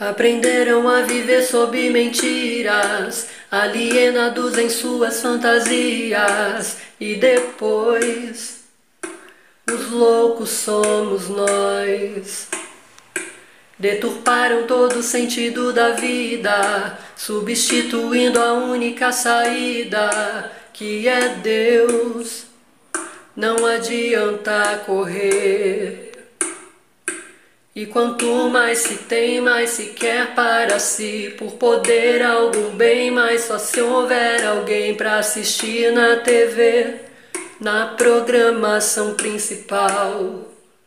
Aprenderam a viver sob mentiras, alienados em suas fantasias. E depois, os loucos somos nós. Deturparam todo o sentido da vida, substituindo a única saída, que é Deus. Não adianta correr. E quanto mais se tem, mais se quer para si. Por poder algum bem, mas só se houver alguém para assistir na TV, na programação principal.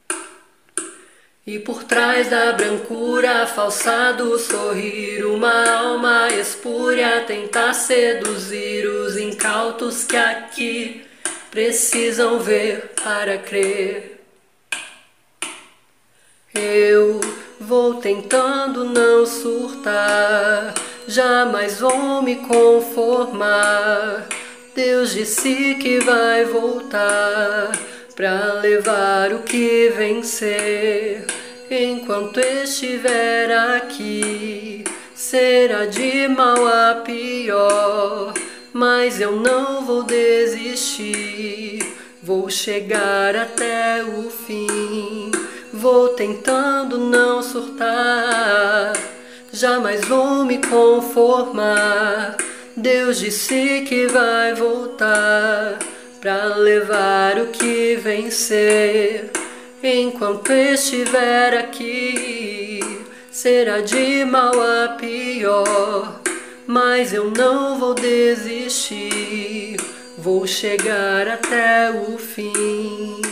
E por trás da brancura falsa do sorrir, uma alma espúria tenta seduzir os incautos que aqui precisam ver para crer. Eu vou tentando não surtar, jamais vou me conformar. Deus disse que vai voltar pra levar o que vencer. Enquanto estiver aqui, será de mal a pior, mas eu não vou desistir. Vou chegar até o fim. Vou tentando não surtar, jamais vou me conformar. Deus disse que vai voltar pra levar o que vencer. Enquanto estiver aqui, será de mal a pior, mas eu não vou desistir. Vou chegar até o fim.